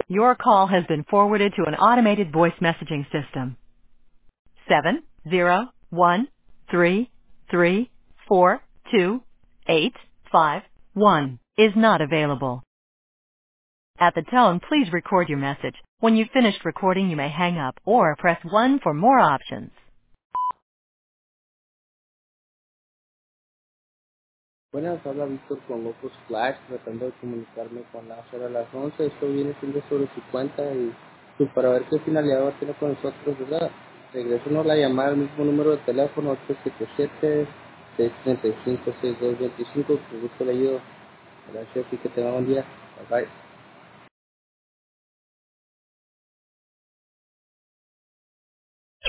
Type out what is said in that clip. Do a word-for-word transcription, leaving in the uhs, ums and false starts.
Your call has been forwarded to an automated voice messaging system. Seven zero one three three four two eight five one is not available. At the tone, please record your message. When you've finished recording, you may hang up or press one for more options. Buenas, habla Víctor con Locos Flash, tratando de comunicarme con la a las once. Esto viene siendo sobre su cuenta y pues, para ver qué finalidad va a tener con nosotros, ¿verdad? Regresanos la llamada al mismo número de teléfono ocho siete siete, seis tres cinco, seis dos dos cinco. Con gusto le ayudo. Gracias y que tenga buen día. Bye bye.